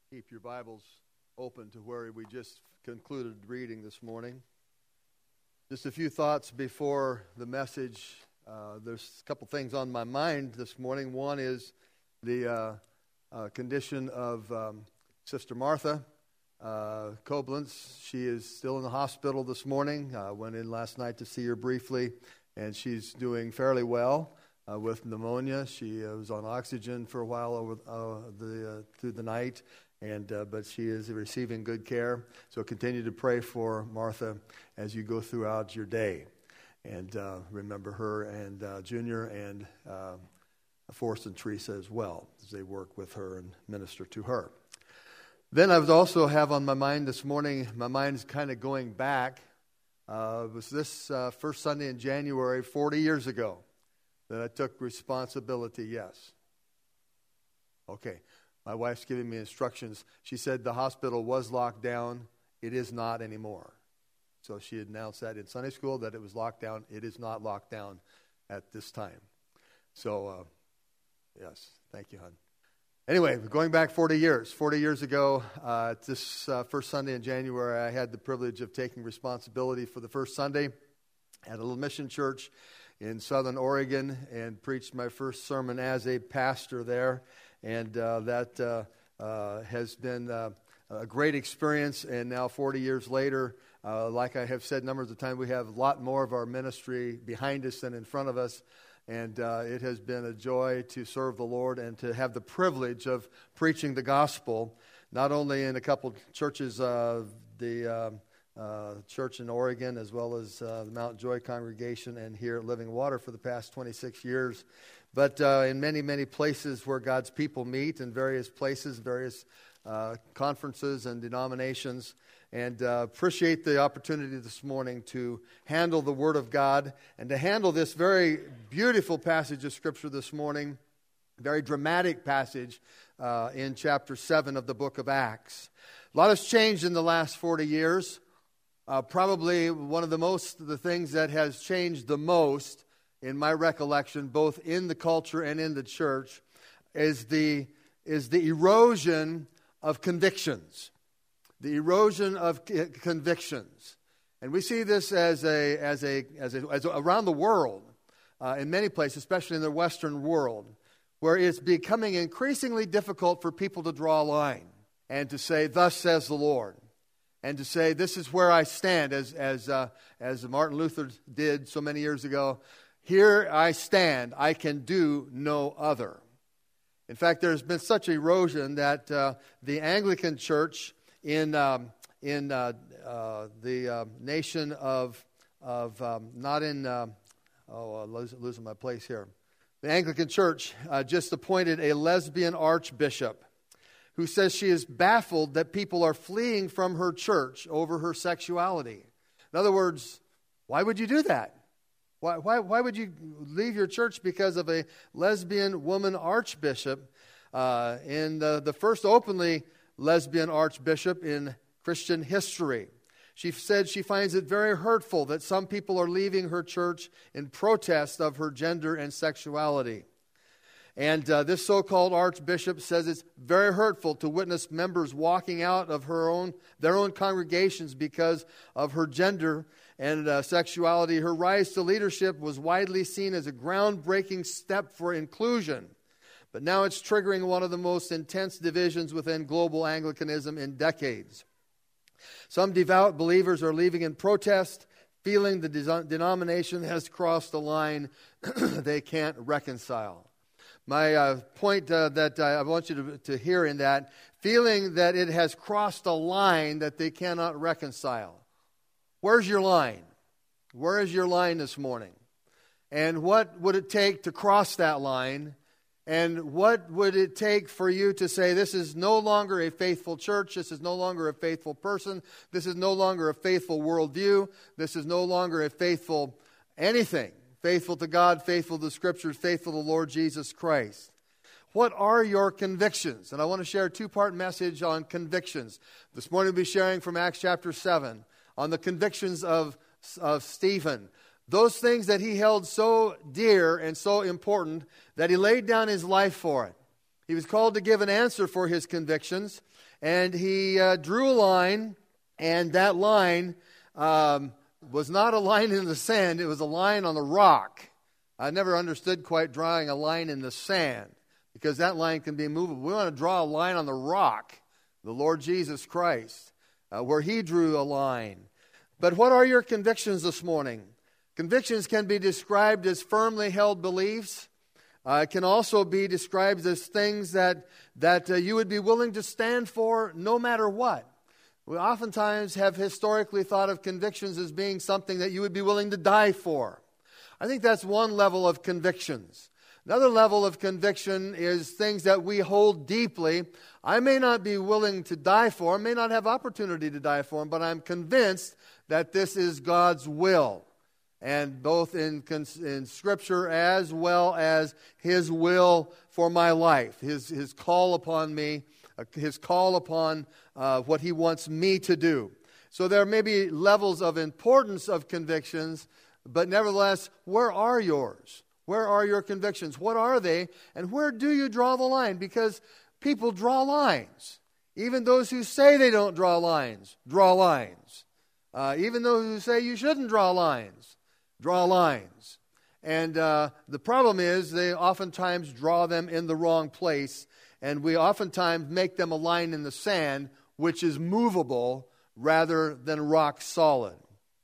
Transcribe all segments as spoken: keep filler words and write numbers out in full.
Keep your Bibles open to where we just concluded reading this morning. Just a few thoughts before the message. Uh, there's a couple things on my mind this morning. One is the uh, uh, condition of um, Sister Martha uh, Koblenz. She is still in the hospital this morning. I uh, went in last night to see her briefly, and she's doing fairly well uh, with pneumonia. She uh, was on oxygen for a while over uh, the uh, through the night. And uh, but she is receiving good care. So continue to pray for Martha as you go throughout your day. And uh, remember her and uh, Junior and uh, Forrest and Teresa as well, as they work with her and minister to her. Then I would also have on my mind this morning, my mind is kind of going back. Uh, it was this uh, first Sunday in January, forty years ago, that I took responsibility, yes. Okay. My wife's giving me instructions. She said the hospital was locked down. It is not anymore. So she announced that in Sunday school that it was locked down. It is not locked down at this time. So, uh, yes, thank you, hon. Anyway, going back forty years. forty years ago, uh, this uh, first Sunday in January, I had the privilege of taking responsibility for the first Sunday at a little mission church in Southern Oregon and preached my first sermon as a pastor there. And uh, that uh, uh, has been uh, a great experience. And now forty years later, uh, like I have said numbers of times, we have a lot more of our ministry behind us than in front of us. And uh, it has been a joy to serve the Lord and to have the privilege of preaching the gospel, not only in a couple churches, uh, the uh, uh, church in Oregon, as well as uh, the Mount Joy congregation, and here at Living Water for the past twenty-six years. But uh, in many, many places where God's people meet, in various places, various uh, conferences and denominations, and uh, appreciate the opportunity this morning to handle the Word of God and to handle this very beautiful passage of Scripture this morning, very dramatic passage uh, in chapter seven of the book of Acts. A lot has changed in the last forty years. Uh, probably one of the most, the things that has changed the most in my recollection, both in the culture and in the church, is the is the erosion of convictions. The erosion of c- convictions, and we see this as a as a as a, as a around the world, uh, in many places, especially in the Western world, where it's becoming increasingly difficult for people to draw a line and to say, "Thus says the Lord," and to say, "This is where I stand," as as uh, as Martin Luther did so many years ago. Here I stand, I can do no other. In fact, there's been such erosion that uh, the Anglican Church in um, in uh, uh, the uh, nation of of um, not in uh, oh I'm losing, losing my place here. The Anglican Church uh, just appointed a lesbian archbishop who says she is baffled that people are fleeing from her church over her sexuality. In other words, why would you do that? Why, why, why would you leave your church because of a lesbian woman archbishop, uh, in the, the first openly lesbian archbishop in Christian history? She said she finds it very hurtful that some people are leaving her church in protest of her gender and sexuality. And uh, this so-called archbishop says it's very hurtful to witness members walking out of her own their own congregations because of her gender and uh, sexuality. Her rise to leadership was widely seen as a groundbreaking step for inclusion. But now it's triggering one of the most intense divisions within global Anglicanism in decades. Some devout believers are leaving in protest, feeling the de- denomination has crossed a line they can't reconcile. My uh, point uh, that I want you to, to hear in that, feeling that it has crossed a line that they cannot reconcile. Where's your line? Where is your line this morning? And what would it take to cross that line? And what would it take for you to say, this is no longer a faithful church, this is no longer a faithful person, this is no longer a faithful worldview, this is no longer a faithful anything. Faithful to God, faithful to the Scriptures, faithful to the Lord Jesus Christ. What are your convictions? And I want to share a two-part message on convictions. This morning we'll be sharing from Acts chapter seven on the convictions of, of Stephen. Those things that he held so dear and so important that he laid down his life for it. He was called to give an answer for his convictions, and he uh, drew a line, and that line um, was not a line in the sand, it was a line on the rock. I never understood quite drawing a line in the sand, because that line can be movable. We want to draw a line on the rock, the Lord Jesus Christ, uh, where he drew a line. But what are your convictions this morning? Convictions can be described as firmly held beliefs. Uh, it can also be described as things that, that uh, you would be willing to stand for no matter what. We oftentimes have historically thought of convictions as being something that you would be willing to die for. I think that's one level of convictions. Another level of conviction is things that we hold deeply. I may not be willing to die for, may not have opportunity to die for them, but I'm convinced that this is God's will. And both in, in Scripture as well as His will for my life, His, his call upon me, uh, His call upon uh, what He wants me to do. So there may be levels of importance of convictions, but nevertheless, where are yours? Where are your convictions? What are they? And where do you draw the line? Because people draw lines. Even those who say they don't draw lines, draw lines. Uh, even those who say you shouldn't draw lines, draw lines. And uh, the problem is they oftentimes draw them in the wrong place, and we oftentimes make them a line in the sand, which is movable rather than rock solid.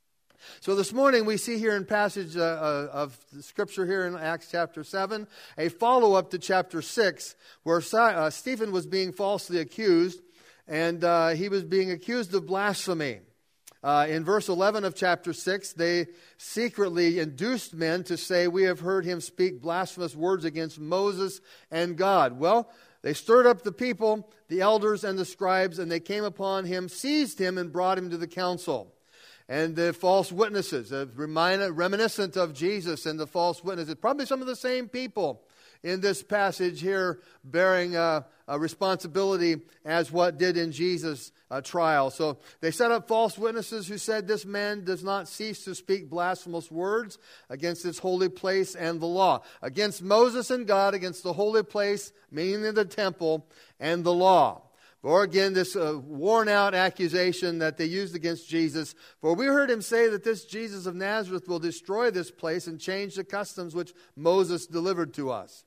So this morning we see here in passage uh, uh, of the Scripture here in Acts chapter seven, a follow-up to chapter six, where uh, Stephen was being falsely accused, and uh, he was being accused of blasphemy. Uh, in verse eleven of chapter six, they secretly induced men to say, "We have heard him speak blasphemous words against Moses and God." Well, they stirred up the people, the elders and the scribes, and they came upon him, seized him, and brought him to the council. And the false witnesses, uh, remind, reminiscent of Jesus and the false witnesses, probably some of the same people in this passage here bearing uh, a responsibility as what did in Jesus' uh, trial. So they set up false witnesses who said, "This man does not cease to speak blasphemous words against this holy place and the law." Against Moses and God, against the holy place, meaning the temple, and the law. Or again, this uh, worn-out accusation that they used against Jesus. "For we heard him say that this Jesus of Nazareth will destroy this place and change the customs which Moses delivered to us."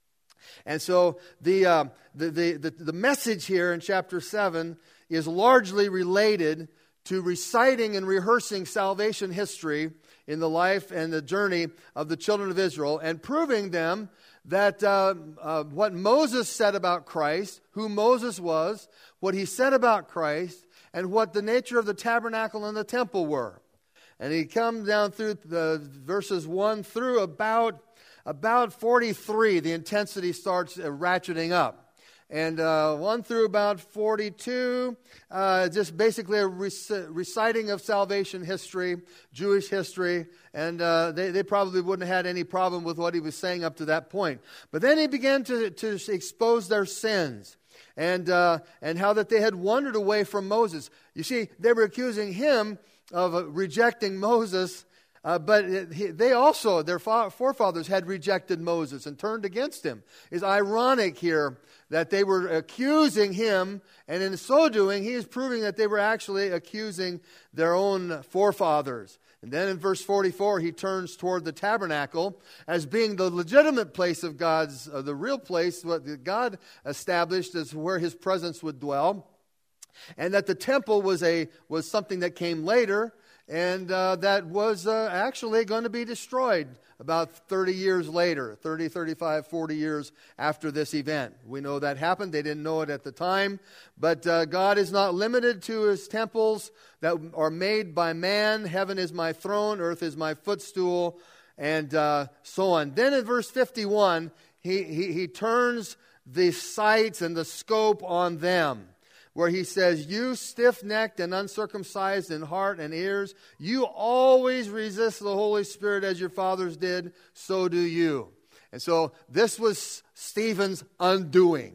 And so the, uh, the, the, the, the message here in chapter seven is largely related to reciting and rehearsing salvation history in the life and the journey of the children of Israel, and proving them that uh, uh, what Moses said about Christ, who Moses was, what he said about Christ, and what the nature of the tabernacle and the temple were. And he comes down through the verses one through about About forty-three, the intensity starts uh, ratcheting up. And uh, one through about forty-two, uh, just basically a rec- reciting of salvation history, Jewish history, and uh, they, they probably wouldn't have had any problem with what he was saying up to that point. But then he began to, to expose their sins, and, uh, and how that they had wandered away from Moses. You see, they were accusing him of uh, rejecting Moses. Uh, but it, he, they also, their fa- forefathers had rejected Moses and turned against him. It's ironic here that they were accusing him, and in so doing, he is proving that they were actually accusing their own forefathers. And then in verse forty-four, he turns toward the tabernacle as being the legitimate place of God's, uh, the real place, what God established as where his presence would dwell, and that the temple was a was something that came later, and uh, that was uh, actually going to be destroyed about thirty years later, thirty, thirty-five, forty years after this event. We know that happened. They didn't know it at the time. But uh, God is not limited to his temples that are made by man. Heaven is my throne, earth is my footstool, and uh, so on. Then in verse fifty-one, he, he, he turns the sights and the scope on them, where he says, "You stiff-necked and uncircumcised in heart and ears, you always resist the Holy Spirit as your fathers did, so do you." And so this was Stephen's undoing.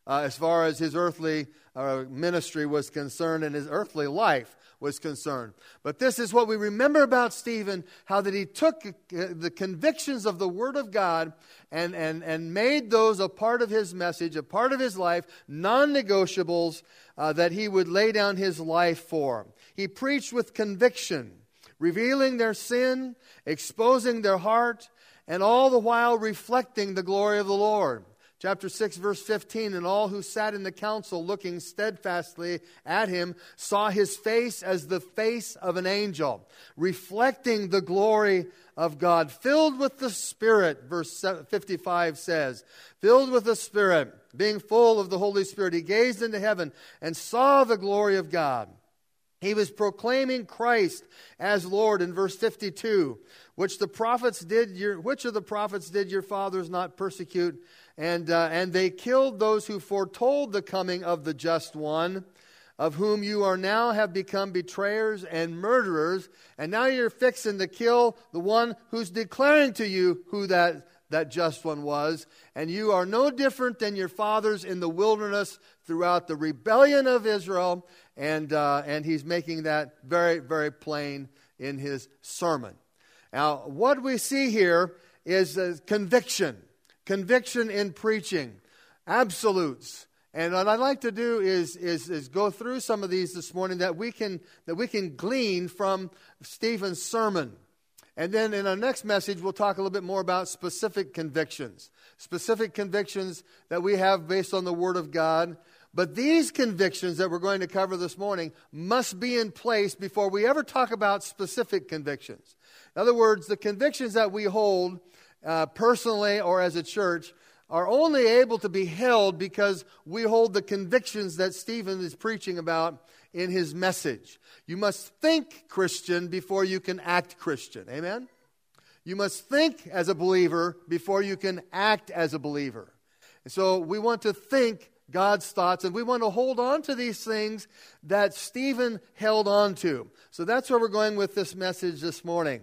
uh, as far as his earthly uh, ministry was concerned and his earthly life was concerned. But this is what we remember about Stephen, how that he took the convictions of the Word of God and, and, and made those a part of his message, a part of his life, non-negotiables uh, that he would lay down his life for. He preached with conviction, revealing their sin, exposing their heart, and all the while reflecting the glory of the Lord. Chapter six, verse fifteen, and all who sat in the council looking steadfastly at him saw his face as the face of an angel, reflecting the glory of God, filled with the Spirit, verse fifty-five says, filled with the Spirit, being full of the Holy Spirit, he gazed into heaven and saw the glory of God. He was proclaiming Christ as Lord in verse fifty-two, which the prophets did your, which of the prophets did your fathers not persecute? And uh, and they killed those who foretold the coming of the just one, of whom you are now have become betrayers and murderers, and now you're fixing to kill the one who's declaring to you who that, that just one was. And you are no different than your fathers in the wilderness throughout the rebellion of Israel. And, uh, and he's making that very, very plain in his sermon. Now, what we see here is uh, conviction. Conviction in preaching. Absolutes. And what I'd like to do is, is, is go through some of these this morning that we can that we can glean from Stephen's sermon. And then in our next message, we'll talk a little bit more about specific convictions. Specific convictions that we have based on the Word of God. But these convictions that we're going to cover this morning must be in place before we ever talk about specific convictions. In other words, the convictions that we hold uh, personally or as a church are only able to be held because we hold the convictions that Stephen is preaching about in his message. You must think Christian before you can act Christian. Amen? You must think as a believer before you can act as a believer. And so we want to think God's thoughts, and we want to hold on to these things that Stephen held on to. So that's where we're going with this message this morning.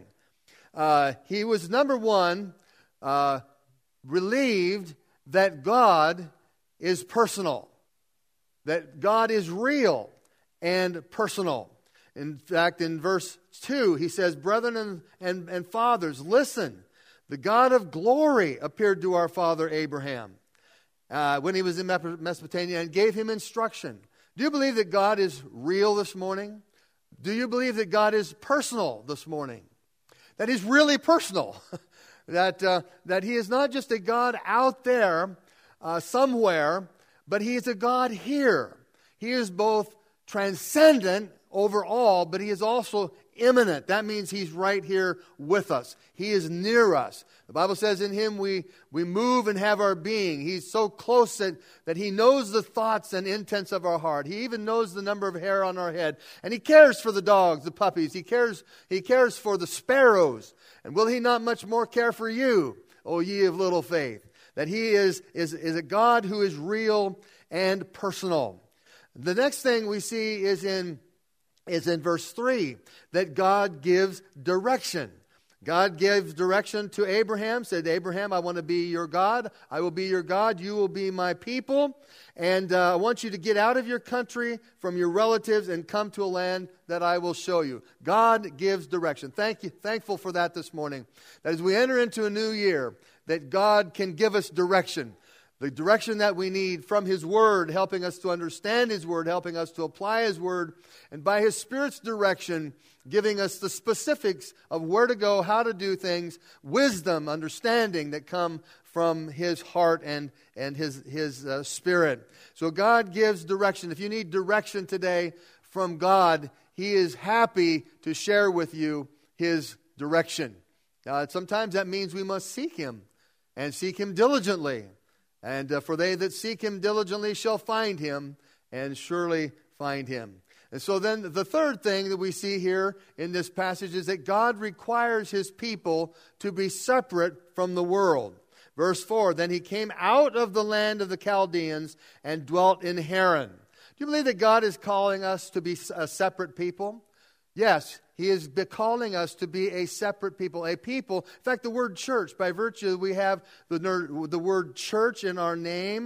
Uh, he was, number one, uh, relieved that God is personal, that God is real and personal. In fact, in verse two, he says, "Brethren and, and, and fathers, listen. The God of glory appeared to our father Abraham uh, when he was in Mesopotamia and gave him instruction." Do you believe that God is real this morning? Do you believe that God is personal this morning? That He's really personal? that, uh, that He is not just a God out there uh, somewhere, but He is a God here. He is both transcendent over all, but He is also immanent. That means He's right here with us. He is near us. The Bible says in Him we, we move and have our being. He's so close that, that He knows the thoughts and intents of our heart. He even knows the number of hair on our head. And He cares for the dogs, the puppies. He cares, he cares for the sparrows. And will He not much more care for you, O ye of little faith? That He is, is, is a God who is real and personal. The next thing we see is in is in verse three, that God gives direction. God gives direction to Abraham, said, "Abraham, I want to be your God. I will be your God. You will be my people. And uh, I want you to get out of your country, from your relatives, and come to a land that I will show you." God gives direction. Thank you, thankful for that this morning. That as we enter into a new year, that God can give us direction. The direction that we need from His Word, helping us to understand His Word, helping us to apply His Word, and by His Spirit's direction, giving us the specifics of where to go, how to do things, wisdom, understanding that come from His heart and, and His, his uh, Spirit. So God gives direction. If you need direction today from God, He is happy to share with you His direction. Uh, sometimes that means we must seek Him, and seek Him diligently. And uh, for they that seek Him diligently shall find Him, and surely find Him. And so then the third thing that we see here in this passage is that God requires His people to be separate from the world. Verse four, "Then he came out of the land of the Chaldeans and dwelt in Haran." Do you believe that God is calling us to be a separate people? Yes, He is calling us to be a separate people, a people. In fact, the word church, by virtue we have the, the word church in our name,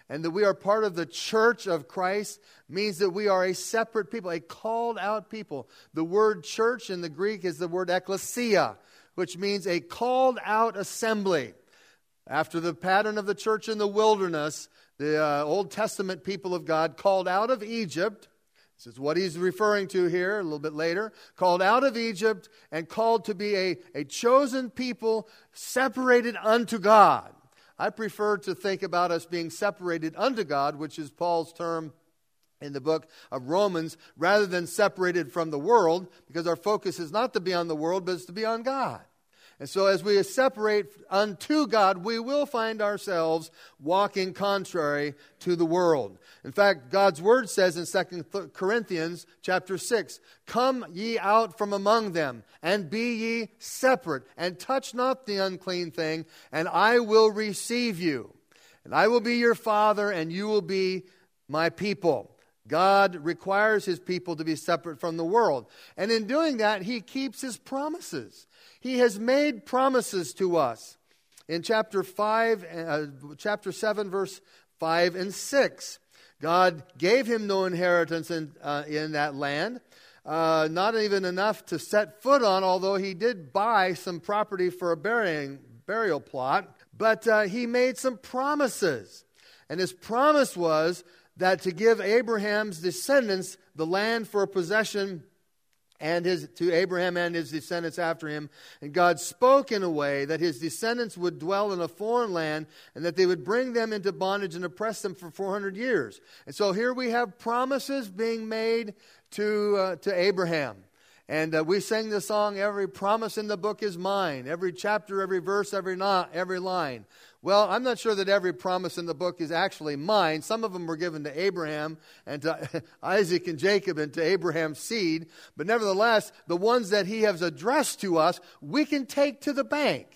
and that we are part of the church of Christ means that we are a separate people, a called out people. The word church in the Greek is the word ekklesia, which means a called out assembly. After the pattern of the church in the wilderness, the uh, Old Testament people of God called out of Egypt. This is what he's referring to here a little bit later. Called out of Egypt and called to be a, a chosen people separated unto God. I prefer to think about us being separated unto God, which is Paul's term in the book of Romans, rather than separated from the world, because our focus is not to be on the world, but it's to be on God. And so as we separate unto God, we will find ourselves walking contrary to the world. In fact, God's word says in Second Corinthians chapter six, "Come ye out from among them, and be ye separate, and touch not the unclean thing, and I will receive you. And I will be your Father, and you will be my people." God requires His people to be separate from the world. And in doing that, He keeps His promises. He has made promises to us. In chapter five, uh, chapter seven, verse five and six, God gave him no inheritance in, uh, in that land, uh, not even enough to set foot on, although he did buy some property for a burying, burial plot. But uh, he made some promises. And his promise was that to give Abraham's descendants the land for a possession, and his to Abraham and his descendants after him. And God spoke in a way that his descendants would dwell in a foreign land, and that they would bring them into bondage and oppress them for four hundred years. And so here we have promises being made to uh, to Abraham. And uh, we sang the song, "Every promise in the book is mine." Every chapter, every verse, every not, every line. Well, I'm not sure that every promise in the book is actually mine. Some of them were given to Abraham and to Isaac and Jacob and to Abraham's seed. But nevertheless, the ones that he has addressed to us, we can take to the bank.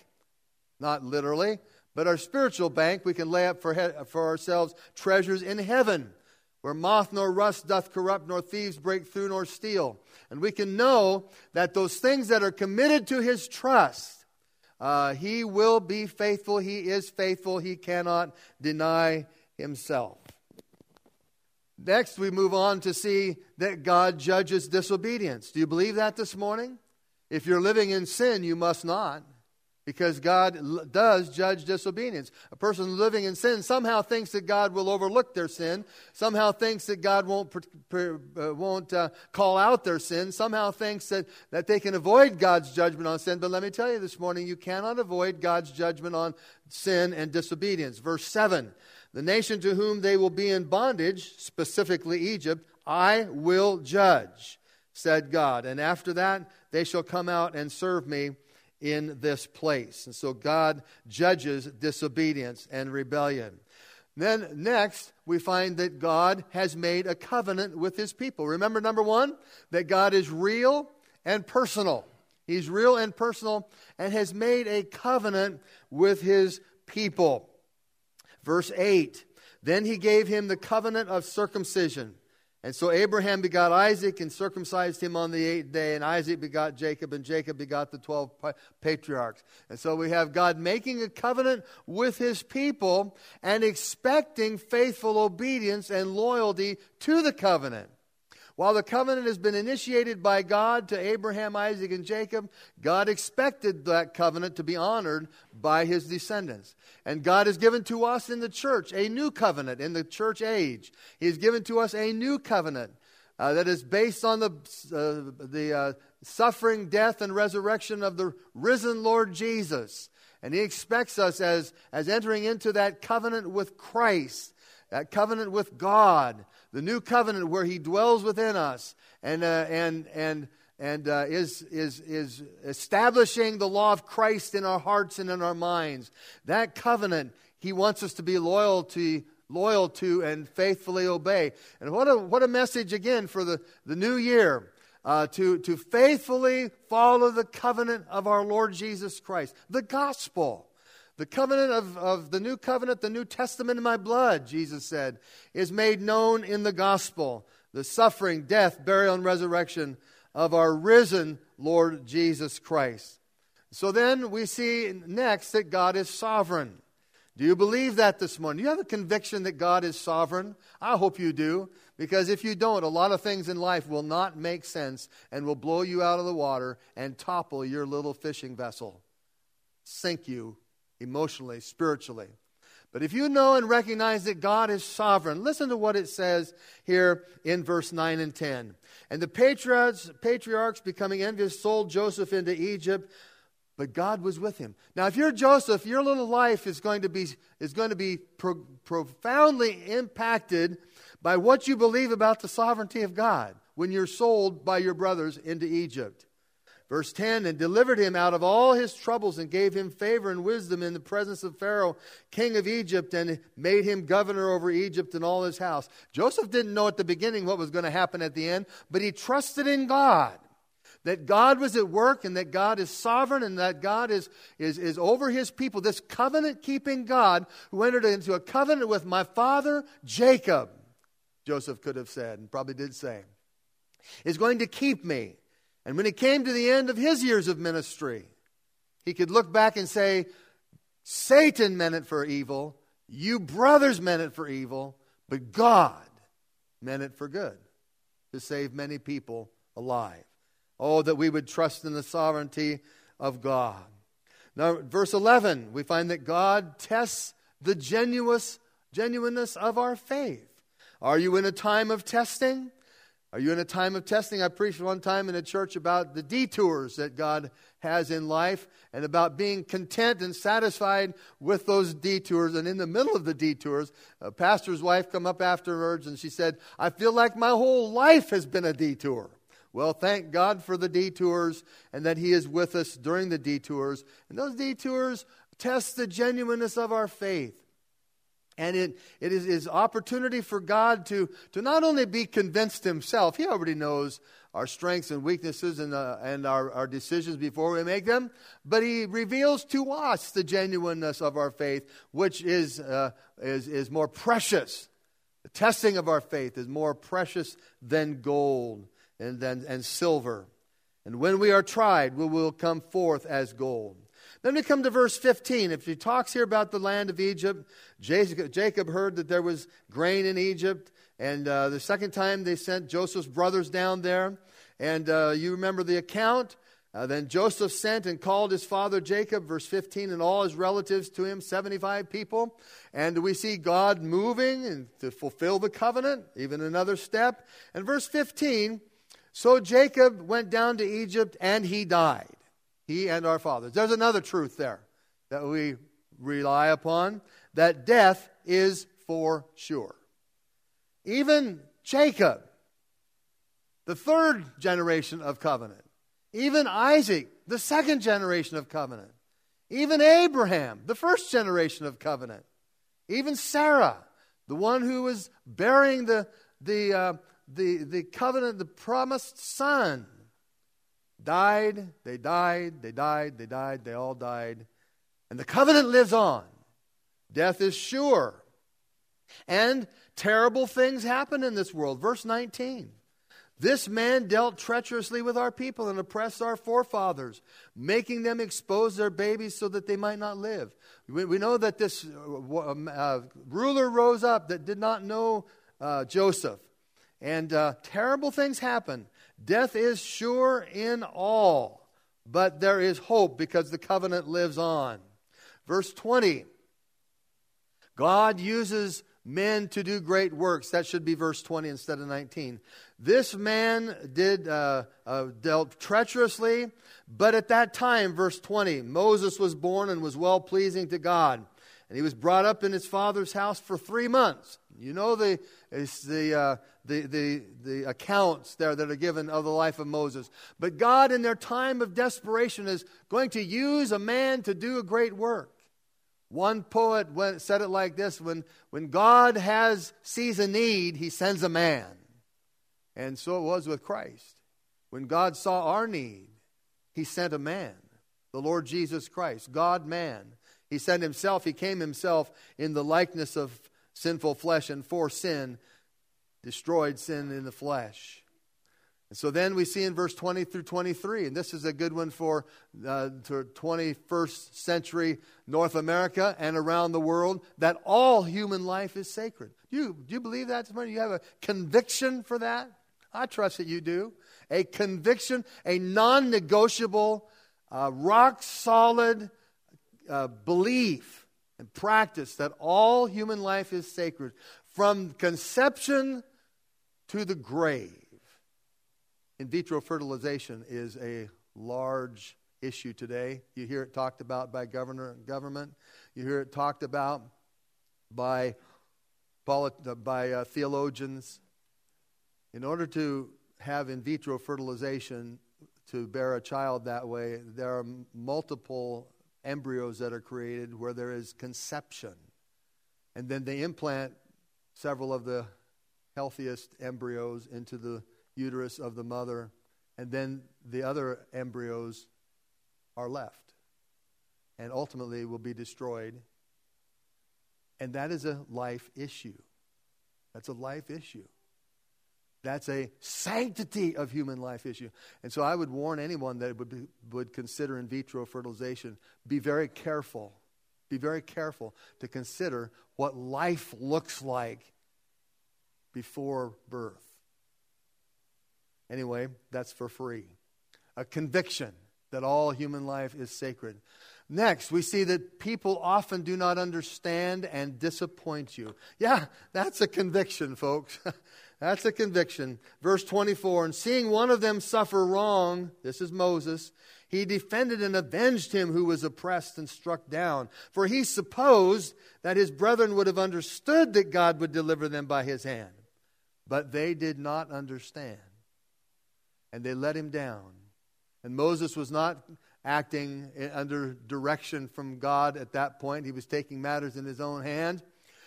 Not literally, but our spiritual bank. We can lay up for, he- for ourselves treasures in heaven, where moth nor rust doth corrupt, nor thieves break through nor steal. And we can know that those things that are committed to his trust, Uh, he will be faithful. He is faithful. He cannot deny himself. Next, we move on to see that God judges disobedience. Do you believe that this morning? If you're living in sin, you must not, because God l- does judge disobedience. A person living in sin somehow thinks that God will overlook their sin, somehow thinks that God won't pr- pr- uh, won't uh, call out their sin, somehow thinks that, that they can avoid God's judgment on sin. But let me tell you this morning, you cannot avoid God's judgment on sin and disobedience. Verse seven, "The nation to whom they will be in bondage, specifically Egypt, I will judge, said God. And after that, they shall come out and serve me in this place." And so God judges disobedience and rebellion. Then next, we find that God has made a covenant with his people. Remember, number one, that God is real and personal. He's real and personal and has made a covenant with his people. Verse eight, "Then he gave him the covenant of circumcision. And so Abraham begot Isaac and circumcised him on the eighth day. And Isaac begot Jacob, and Jacob begot the twelve patriarchs." And so we have God making a covenant with his people and expecting faithful obedience and loyalty to the covenant. While the covenant has been initiated by God to Abraham, Isaac, and Jacob, God expected that covenant to be honored by his descendants. And God has given to us in the church a new covenant in the church age. He has given to us a new covenant uh, that is based on the, uh, the uh, suffering, death, and resurrection of the risen Lord Jesus. And he expects us as, as entering into that covenant with Christ, that covenant with God, the new covenant where he dwells within us and uh, and and and uh, is is is establishing the law of Christ in our hearts and in our minds. That covenant he wants us to be loyal to, loyal to, and faithfully obey. And what a what a message again for the, the new year. Uh, to, to faithfully follow the covenant of our Lord Jesus Christ, the gospel. The covenant of, of the new covenant, the New Testament in my blood, Jesus said, is made known in the gospel. The suffering, death, burial, and resurrection of our risen Lord Jesus Christ. So then we see next that God is sovereign. Do you believe that this morning? Do you have a conviction that God is sovereign? I hope you do, because if you don't, a lot of things in life will not make sense and will blow you out of the water and topple your little fishing vessel, sink you emotionally, spiritually. But if you know and recognize that God is sovereign, listen to what it says here in verse nine and ten. And the patriarchs, patriarchs becoming envious, sold Joseph into Egypt, but God was with him. Now, if you're Joseph, your little life is going to be, is going to be pro- profoundly impacted by what you believe about the sovereignty of God when you're sold by your brothers into Egypt. Verse ten, and delivered him out of all his troubles and gave him favor and wisdom in the presence of Pharaoh, king of Egypt, and made him governor over Egypt and all his house. Joseph didn't know at the beginning what was going to happen at the end, but he trusted in God. That God was at work and that God is sovereign and that God is, is, is over his people. This covenant-keeping God who entered into a covenant with my father Jacob, Joseph could have said and probably did say, is going to keep me. And when he came to the end of his years of ministry, he could look back and say, Satan meant it for evil, you brothers meant it for evil, but God meant it for good, to save many people alive. Oh, that we would trust in the sovereignty of God. Now, verse eleven, we find that God tests the genuous, genuineness of our faith. Are you in a time of testing? Are you in a time of testing? I preached one time in a church about the detours that God has in life and about being content and satisfied with those detours. And in the middle of the detours, a pastor's wife come up afterwards and she said, I feel like my whole life has been a detour. Well, thank God for the detours and that He is with us during the detours. And those detours test the genuineness of our faith. And it, it is, is opportunity for God to, to not only be convinced Himself, He already knows our strengths and weaknesses and, uh, and our, our decisions before we make them, but He reveals to us the genuineness of our faith, which is, uh, is, is more precious. The testing of our faith is more precious than gold. And, then, and silver. And when we are tried, we will come forth as gold. Then we come to verse fifteen. If he talks here about the land of Egypt, Jacob heard that there was grain in Egypt. And uh, the second time they sent Joseph's brothers down there. And uh, you remember the account. Uh, then Joseph sent and called his father Jacob, verse fifteen, and all his relatives to him, seventy-five people. And we see God moving and to fulfill the covenant, even another step. And verse fifteen, so Jacob went down to Egypt and he died, he and our fathers. There's another truth there that we rely upon, that death is for sure. Even Jacob, the third generation of covenant, even Isaac, the second generation of covenant, even Abraham, the first generation of covenant, even Sarah, the one who was bearing the the uh, The, the covenant, the promised son, died, they died, they died, they died, they all died. And the covenant lives on. Death is sure. And terrible things happen in this world. Verse nineteen. This man dealt treacherously with our people and oppressed our forefathers, making them expose their babies so that they might not live. We, we know that this uh, uh, ruler rose up that did not know uh, Joseph. And uh, terrible things happen. Death is sure in all, but there is hope because the covenant lives on. Verse twenty, God uses men to do great works. That should be verse twenty instead of nineteen. This man did uh, uh, dealt treacherously, but at that time, verse twenty, Moses was born and was well-pleasing to God. And he was brought up in his father's house for three months. You know the it's the, uh, the the the accounts there that are given of the life of Moses. But God, in their time of desperation, is going to use a man to do a great work. One poet went, said it like this: when when God has sees a need, He sends a man. And so it was with Christ. When God saw our need, He sent a man, the Lord Jesus Christ, God-man. He sent Himself. He came Himself in the likeness of sinful flesh, and for sin, destroyed sin in the flesh. And so then we see in verse twenty through twenty-three, and this is a good one for uh, twenty-first century North America and around the world, that all human life is sacred. Do you, do you believe that this morning? You have a conviction for that? I trust that you do. A conviction, a non-negotiable, uh, rock-solid uh, belief and practice that all human life is sacred from conception to the grave. In vitro fertilization is a large issue today. You hear it talked about by governor, government. You hear it talked about by, polit- by uh, theologians. In order to have in vitro fertilization, to bear a child that way, there are multiple embryos that are created where there is conception. And then they implant several of the healthiest embryos into the uterus of the mother, and then the other embryos are left and ultimately will be destroyed. And that is a life issue. That's a life issue. That's a sanctity of human life issue. And so I would warn anyone that would be, would consider in vitro fertilization, be very careful. Be very careful to consider what life looks like before birth. Anyway, that's for free. A conviction that all human life is sacred. Next, we see that people often do not understand and disappoint you. Yeah, that's a conviction, folks. That's a conviction. Verse twenty-four, and seeing one of them suffer wrong, this is Moses, he defended and avenged him who was oppressed and struck down. For he supposed that his brethren would have understood that God would deliver them by his hand. But they did not understand. And they let him down. And Moses was not acting under direction from God at that point. He was taking matters in his own hand.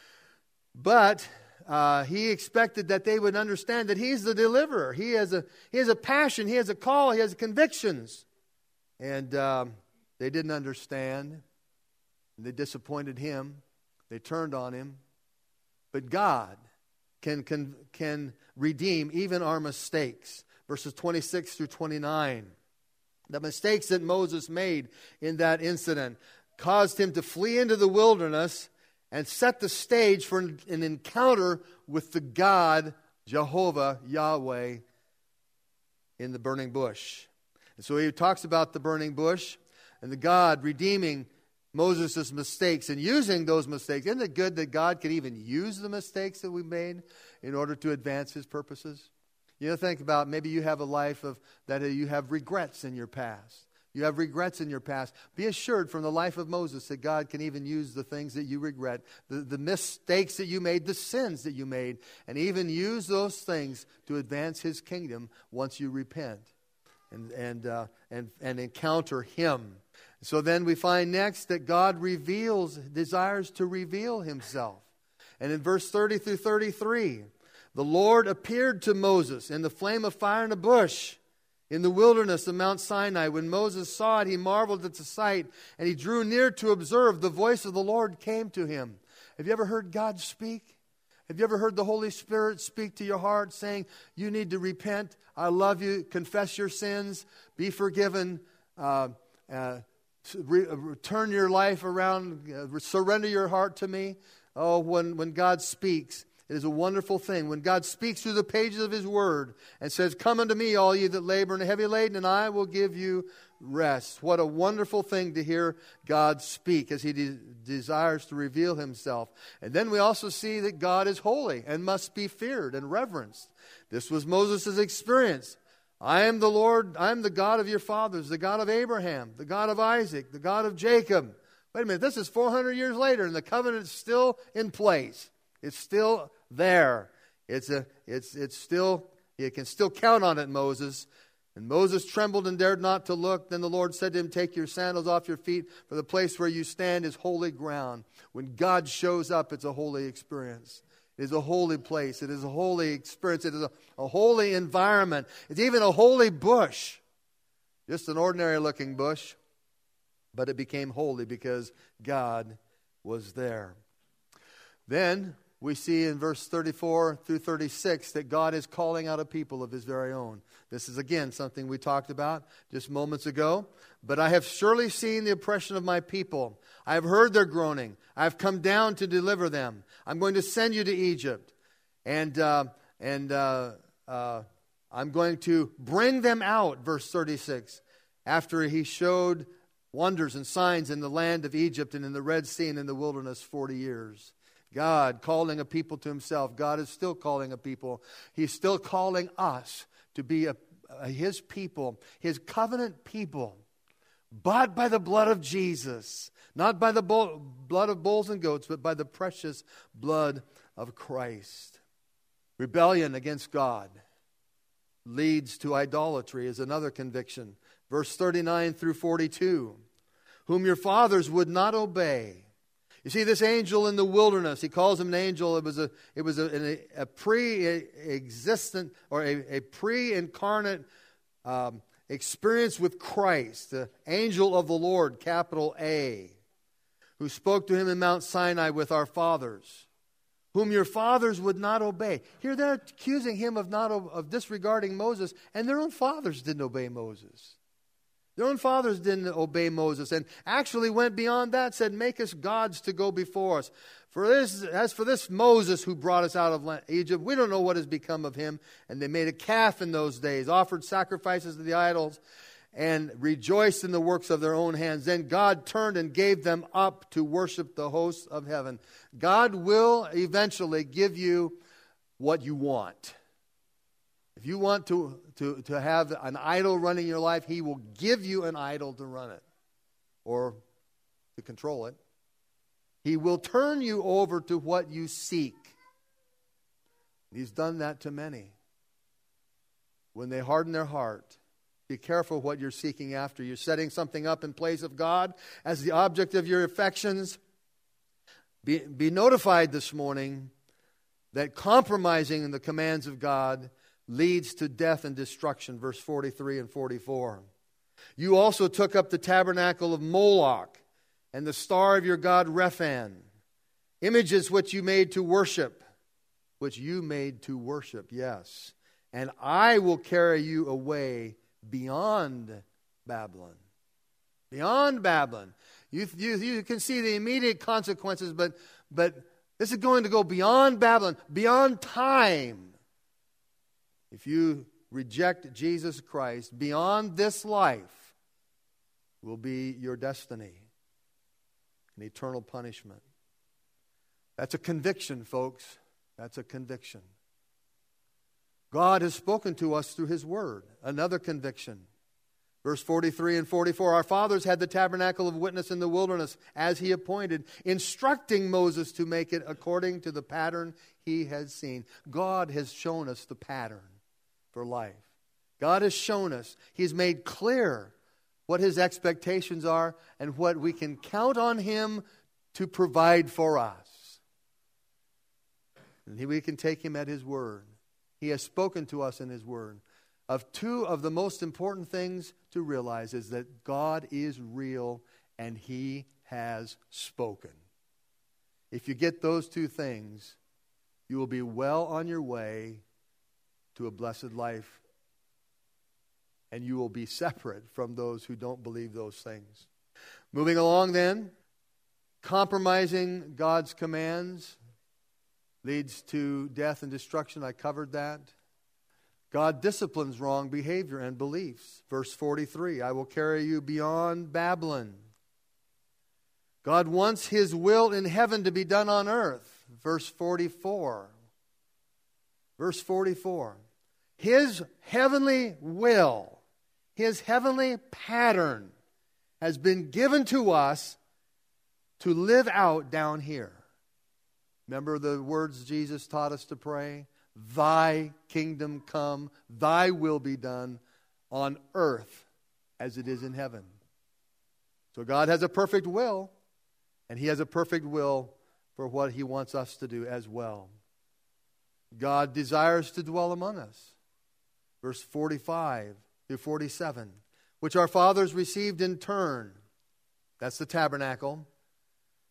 But uh, he expected that they would understand that he's the deliverer. He has a, he has a passion. He has a call. He has convictions. And um, they didn't understand. They disappointed him. They turned on him. But God can, can, can redeem even our mistakes. Verses twenty-six through twenty-nine. The mistakes that Moses made in that incident caused him to flee into the wilderness and set the stage for an, an encounter with the God, Jehovah, Yahweh, in the burning bush. And so he talks about the burning bush and the God redeeming Moses' mistakes and using those mistakes. Isn't it good that God could even use the mistakes that we made in order to advance his purposes? You know, think about maybe you have a life of that you have regrets in your past. You have regrets in your past. Be assured from the life of Moses that God can even use the things that you regret, the, the mistakes that you made, the sins that you made, and even use those things to advance his kingdom once you repent and and uh, and, and encounter him. So then we find next that God reveals, desires to reveal himself. And in verse thirty through thirty-three, the Lord appeared to Moses in the flame of fire in a bush in the wilderness of Mount Sinai. When Moses saw it, he marveled at the sight, and he drew near to observe. The voice of the Lord came to him. Have you ever heard God speak? Have you ever heard the Holy Spirit speak to your heart saying, you need to repent, I love you, confess your sins, be forgiven, uh, uh, re- turn your life around, uh, surrender your heart to me? Oh, when, when God speaks, it is a wonderful thing. When God speaks through the pages of his word and says, come unto me, all ye that labor and are heavy laden, and I will give you rest. What a wonderful thing to hear God speak as he de- desires to reveal himself. And then we also see that God is holy and must be feared and reverenced. This was Moses' experience. I am the Lord, I am the God of your fathers, the God of Abraham, the God of Isaac, the God of Jacob. Wait a minute, this is four hundred years later and the covenant is still in place. It's still there. It's a, it's, it's still, you can still count on it, Moses. And Moses trembled and dared not to look. Then the Lord said to him, take your sandals off your feet, for the place where you stand is holy ground. When God shows up, it's a holy experience. It is a holy place. It is a holy experience. It is a, a holy environment. It's even a holy bush. Just an ordinary looking bush. But it became holy because God was there. Then we see in verse thirty-four through thirty-six that God is calling out a people of His very own. This is again something we talked about just moments ago. But I have surely seen the oppression of my people. I have heard their groaning. I have come down to deliver them. I'm going to send you to Egypt. And, uh, and uh, uh, I'm going to bring them out, verse thirty-six, after He showed wonders and signs in the land of Egypt and in the Red Sea and in the wilderness forty years. God calling a people to Himself. God is still calling a people. He's still calling us to be a, a, His people, His covenant people, bought by the blood of Jesus. Not by the bull, blood of bulls and goats, but by the precious blood of Christ. Rebellion against God leads to idolatry is another conviction. Verse thirty-nine through forty-two. Whom your fathers would not obey. You see, this angel in the wilderness, he calls him an angel. It was a, it was a, a, a pre-existent or a, a pre-incarnate um, experience with Christ, the angel of the Lord, capital A, who spoke to him in Mount Sinai with our fathers, whom your fathers would not obey. Here they're accusing him of not of disregarding Moses, and their own fathers didn't obey Moses. Their own fathers didn't obey Moses, and actually went beyond that, said, make us gods to go before us. For this, as for this Moses who brought us out of Egypt, we don't know what has become of him. And they made a calf in those days, offered sacrifices to the idols, and rejoiced in the works of their own hands. Then God turned and gave them up to worship the hosts of heaven. God will eventually give you what you want. If you want to, to, to have an idol running your life, He will give you an idol to run it or to control it. He will turn you over to what you seek. He's done that to many. When they harden their heart, be careful what you're seeking after. You're setting something up in place of God as the object of your affections. Be, be notified this morning that compromising the commands of God leads to death and destruction, verse forty-three and forty-four. You also took up the tabernacle of Moloch and the star of your god Rephan, images which you made to worship, which you made to worship, yes. And I will carry you away beyond Babylon. Beyond Babylon. You, you, you can see the immediate consequences, but, but this is going to go beyond Babylon, beyond time. If you reject Jesus Christ, beyond this life will be your destiny, an eternal punishment. That's a conviction, folks. That's a conviction. God has spoken to us through His Word. Another conviction. Verse forty-three and forty-four, our fathers had the tabernacle of witness in the wilderness as He appointed, instructing Moses to make it according to the pattern he had seen. God has shown us the pattern for life. God has shown us. He's made clear what His expectations are and what we can count on Him to provide for us. And we can take Him at His word. He has spoken to us in His word. Of two of the most important things to realize is that God is real and He has spoken. If you get those two things, you will be well on your way to a blessed life. And you will be separate from those who don't believe those things. Moving along then, compromising God's commands leads to death and destruction. I covered that. God disciplines wrong behavior and beliefs. Verse forty-three, I will carry you beyond Babylon. God wants His will in heaven to be done on earth. Verse forty-four. Verse forty-four. His heavenly will, His heavenly pattern has been given to us to live out down here. Remember the words Jesus taught us to pray? Thy kingdom come, Thy will be done on earth as it is in heaven. So God has a perfect will, and He has a perfect will for what He wants us to do as well. God desires to dwell among us. Verse forty-five through forty-seven, which our fathers received in turn. That's the tabernacle.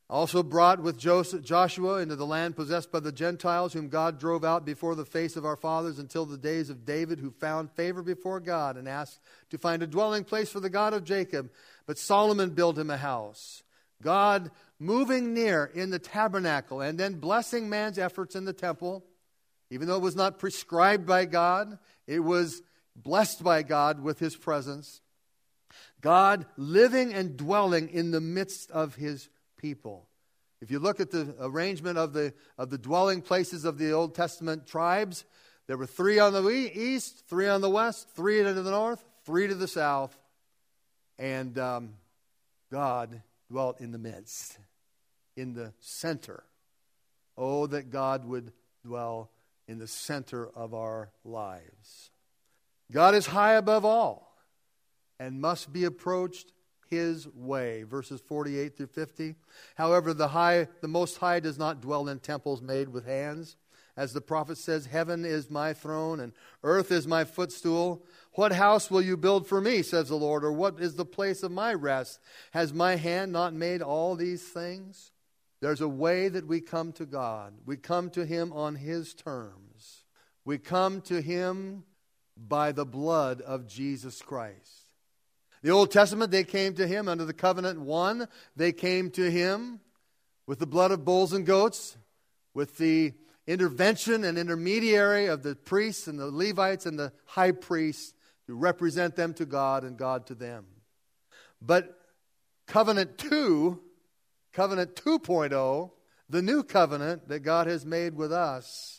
Also brought with Joseph, Joshua into the land possessed by the Gentiles, whom God drove out before the face of our fathers until the days of David, who found favor before God and asked to find a dwelling place for the God of Jacob. But Solomon built him a house. God moving near in the tabernacle and then blessing man's efforts in the temple. Even though it was not prescribed by God, it was blessed by God with His presence. God living and dwelling in the midst of His people. If you look at the arrangement of the of the dwelling places of the Old Testament tribes, there were three on the east, three on the west, three to the north, three to the south, and um, God dwelt in the midst, in the center. Oh, that God would dwell in the center of our lives. God is high above all and must be approached His way. Verses forty-eight through fifty. However, the high, the Most High does not dwell in temples made with hands. As the prophet says, heaven is my throne and earth is my footstool. What house will you build for me, says the Lord, or what is the place of my rest? Has my hand not made all these things? There's a way that we come to God. We come to Him on His terms. We come to Him by the blood of Jesus Christ. The Old Testament, they came to Him under the covenant one. They came to Him with the blood of bulls and goats, with the intervention and intermediary of the priests and the Levites and the high priests to represent them to God and God to them. But covenant two, covenant two point oh, the new covenant that God has made with us,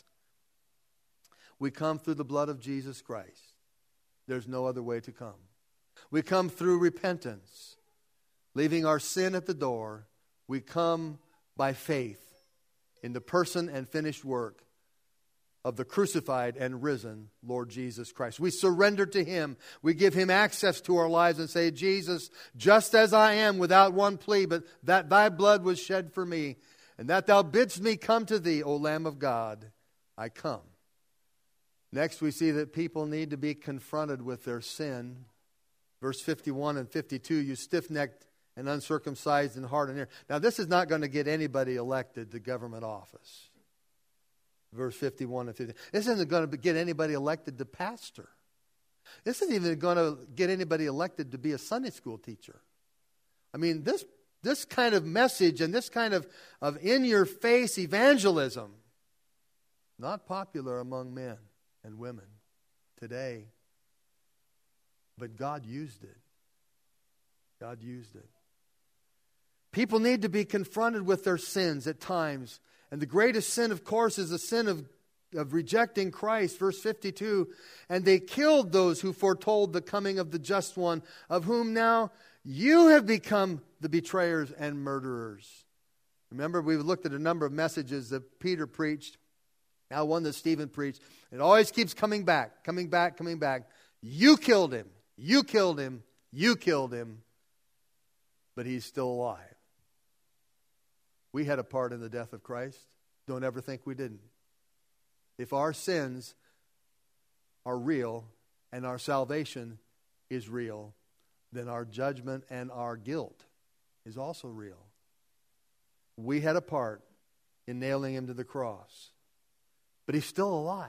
we come through the blood of Jesus Christ. There's no other way to come. We come through repentance, leaving our sin at the door. We come by faith in the person and finished work of the crucified and risen Lord Jesus Christ. We surrender to Him. We give Him access to our lives and say, Jesus, just as I am without one plea, but that Thy blood was shed for me, and that Thou bidst me come to Thee, O Lamb of God, I come. Next, we see that people need to be confronted with their sin. Verse fifty-one and fifty-two, you stiff-necked and uncircumcised in heart and ear. Now, this is not going to get anybody elected to government office. Verse fifty-one and fifty. This isn't going to get anybody elected to pastor. This isn't even going to get anybody elected to be a Sunday school teacher. I mean, this this kind of message and this kind of, of in-your-face evangelism, not popular among men and women today. But God used it. God used it. People need to be confronted with their sins at times. And the greatest sin, of course, is the sin of, of rejecting Christ. Verse fifty-two, and they killed those who foretold the coming of the just one, of whom now you have become the betrayers and murderers. Remember, we looked at a number of messages that Peter preached. Now one that Stephen preached. It always keeps coming back, coming back, coming back. You killed him. You killed him. You killed him. But he's still alive. We had a part in the death of Christ. Don't ever think we didn't. If our sins are real and our salvation is real, then our judgment and our guilt is also real. We had a part in nailing him to the cross. But he's still alive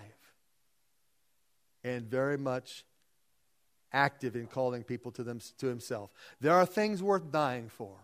and very much active in calling people to them to himself. There are things worth dying for.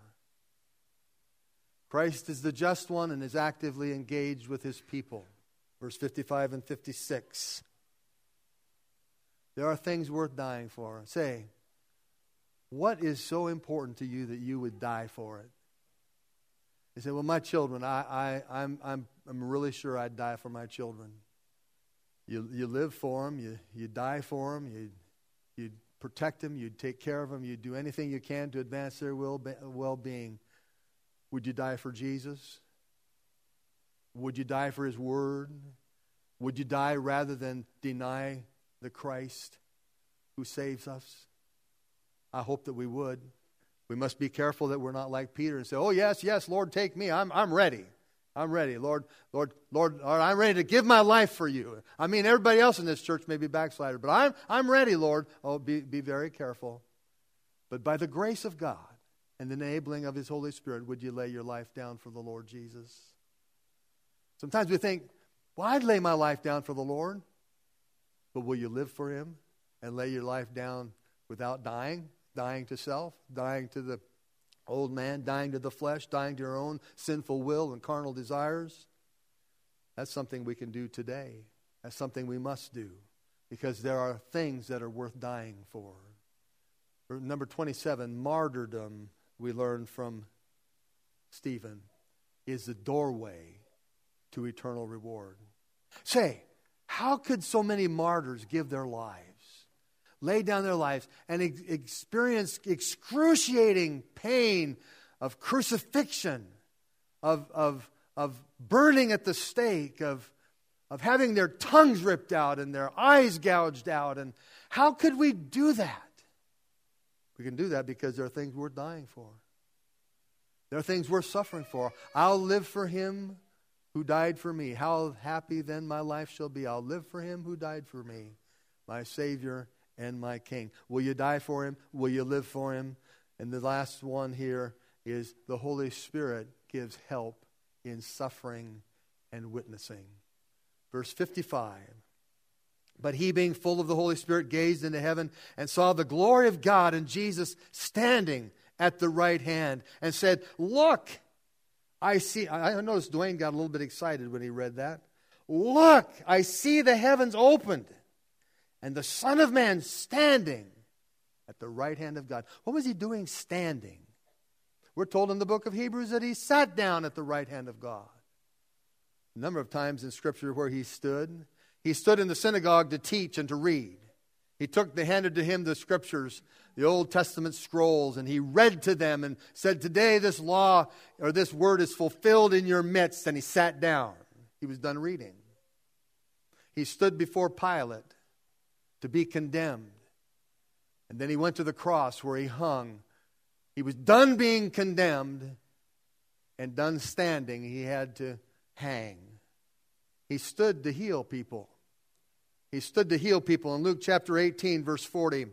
Christ is the just one and is actively engaged with his people. Verse fifty-five and fifty-six. There are things worth dying for. Say, what is so important to you that you would die for it? You say, well, my children, I, I, I'm, I'm, I'm really sure I'd die for my children. You, you live for them, you, you die for them, you, you protect them, you take care of them, you do anything you can to advance their well-being. Would you die for Jesus? Would you die for his word? Would you die rather than deny the Christ who saves us? I hope that we would. We must be careful that we're not like Peter and say, oh, yes, yes, Lord, take me. I'm I'm ready. I'm ready. Lord, Lord, Lord, Lord, I'm ready to give my life for you. I mean, everybody else in this church may be backslider, but I'm I'm ready, Lord. Oh, be, be very careful. But by the grace of God and the enabling of His Holy Spirit, would you lay your life down for the Lord Jesus? Sometimes we think, well, I'd lay my life down for the Lord. But will you live for Him and lay your life down without dying? Dying to self, dying to the old man, dying to the flesh, dying to your own sinful will and carnal desires? That's something we can do today. That's something we must do, because there are things that are worth dying for. Number twenty-seven, martyrdom, we learn from Stephen, is the doorway to eternal reward. Say, how could so many martyrs give their lives, lay down their lives, and ex- experience excruciating pain of crucifixion, of, of, of burning at the stake, of, of having their tongues ripped out and their eyes gouged out? And how could we do that? We can do that because there are things worth dying for. There are things worth suffering for. I'll live for Him who died for me. How happy then my life shall be. I'll live for Him who died for me, my Savior and my King. Will you die for Him? Will you live for Him? And the last one here is the Holy Spirit gives help in suffering and witnessing. Verse fifty-five. But he, being full of the Holy Spirit, gazed into heaven and saw the glory of God and Jesus standing at the right hand, and said, look, I see. I noticed Dwayne got a little bit excited when he read that. Look, I see the heavens opened and the Son of Man standing at the right hand of God. What was he doing standing? We're told in the book of Hebrews that he sat down at the right hand of God. A number of times in Scripture where he stood. He stood in the synagogue to teach and to read. He took, they handed to him the Scriptures, the Old Testament scrolls, and he read to them and said, today this law or this word is fulfilled in your midst. And he sat down. He was done reading. He stood before Pilate to be condemned. And then he went to the cross where he hung. He was done being condemned and done standing. He had to hang. He stood to heal people. He stood to heal people. In Luke chapter eighteen, verse forty,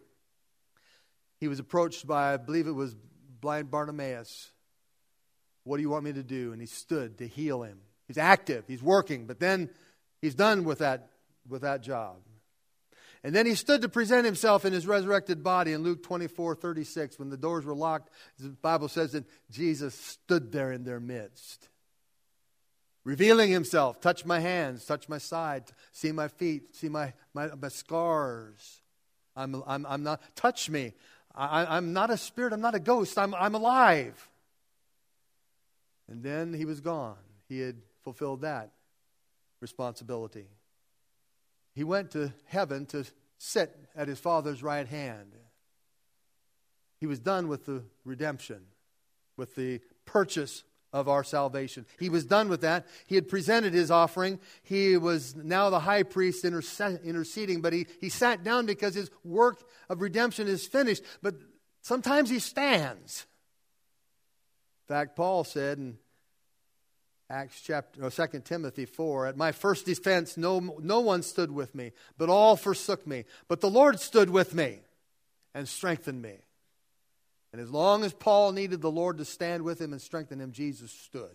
he was approached by, I believe it was blind Bartimaeus. What do you want me to do? And he stood to heal him. He's active. He's working. But then he's done with that, with that job. And then he stood to present himself in his resurrected body in Luke twenty-four thirty-six. When the doors were locked, the Bible says that Jesus stood there in their midst, revealing himself. Touch my hands, touch my side, see my feet, see my, my, my scars. I'm, I'm, I'm not, touch me. I, I'm not a spirit, I'm not a ghost, I'm, I'm alive. And then he was gone. He had fulfilled that responsibility. He went to heaven to sit at his Father's right hand. He was done with the redemption, with the purchase of our salvation. He was done with that. He had presented his offering. He was now the high priest interse- interceding, but he, he sat down because his work of redemption is finished. But sometimes he stands. In fact, Paul said in Acts chapter, or Second Timothy four, at my first defense, no, no one stood with me, but all forsook me. But the Lord stood with me and strengthened me. And as long as Paul needed the Lord to stand with him and strengthen him, Jesus stood.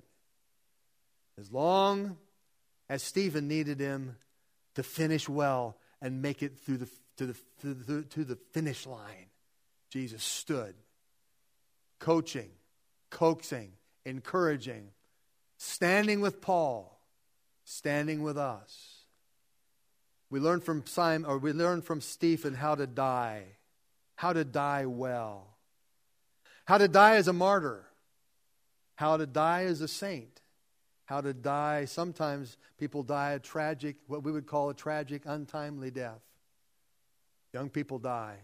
As long as Stephen needed him to finish well and make it through the to the to the, to the finish line, Jesus stood, coaching, coaxing, encouraging, standing with Paul, standing with us. We learn from Simon, or we learn from Stephen how to die, how to die well. How to die as a martyr. How to die as a saint. How to die, sometimes people die a tragic, what we would call a tragic, untimely death. Young people die.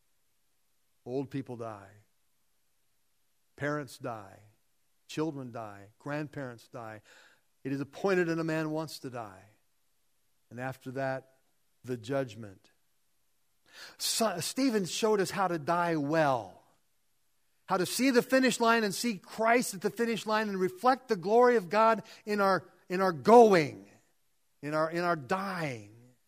Old people die. Parents die. Children die. Grandparents die. It is appointed that a man wants to die. And after that, the judgment. So, Stephen showed us how to die well. How to see the finish line and see Christ at the finish line and reflect the glory of God in our in our going, in our in our dying.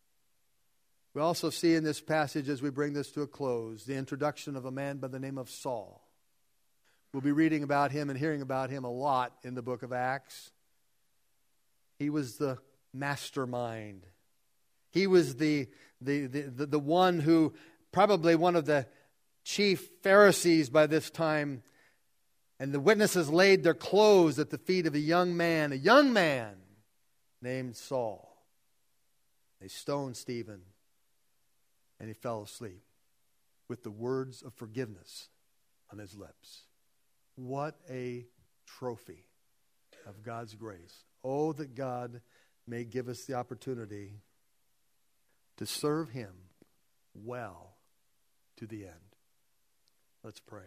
We also see in this passage, as we bring this to a close, the introduction of a man by the name of Saul. We'll be reading about him and hearing about him a lot in the book of Acts. He was the mastermind. He was the, the, the, the, the one who, probably one of the chief Pharisees by this time, and the witnesses laid their clothes at the feet of a young man, a young man named Saul. They stoned Stephen, and he fell asleep with the words of forgiveness on his lips. What a trophy of God's grace. Oh, that God may give us the opportunity to serve him well to the end. Let's pray.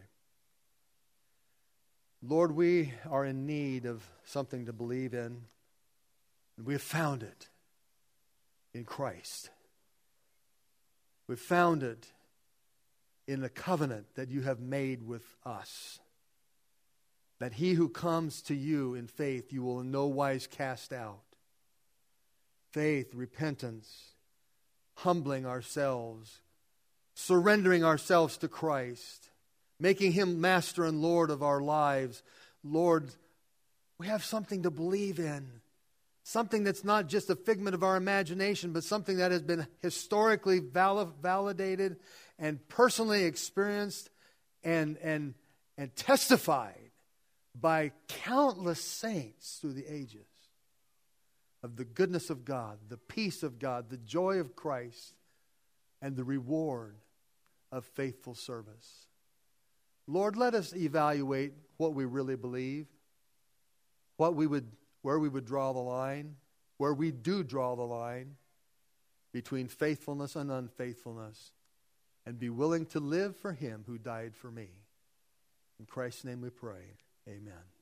Lord, we are in need of something to believe in, and we have found it in Christ. We've found it in the covenant that you have made with us, that he who comes to you in faith you will in no wise cast out. Faith, repentance, humbling ourselves, surrendering ourselves to Christ, making him master and Lord of our lives. Lord, we have something to believe in. Something that's not just a figment of our imagination, but something that has been historically val- validated and personally experienced and, and, and testified by countless saints through the ages of the goodness of God, the peace of God, the joy of Christ, and the reward of faithful service. Lord, let us evaluate what we really believe, what we would, where we would draw the line, where we do draw the line between faithfulness and unfaithfulness, and be willing to live for him who died for me. In Christ's name we pray. Amen.